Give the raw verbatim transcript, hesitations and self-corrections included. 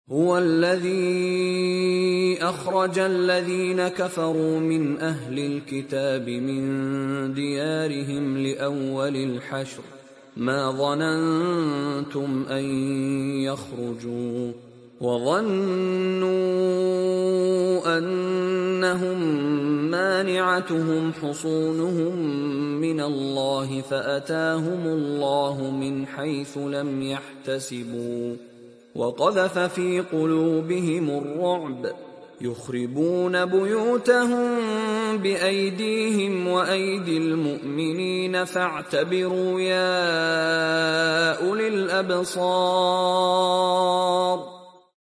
هو الذي أخرج الذين كفروا من أهل الكتاب من ديارهم لأول الحشر ما ظننتم أن يخرجوا وظنوا أنهم مانعتهم حصونهم من الله فأتاهم الله من حيث لم يحتسبوا وقذف في قلوبهم الرعب يخربون بيوتهم بأيديهم وأيدي المؤمنين فاعتبروا يا أولي الأبصار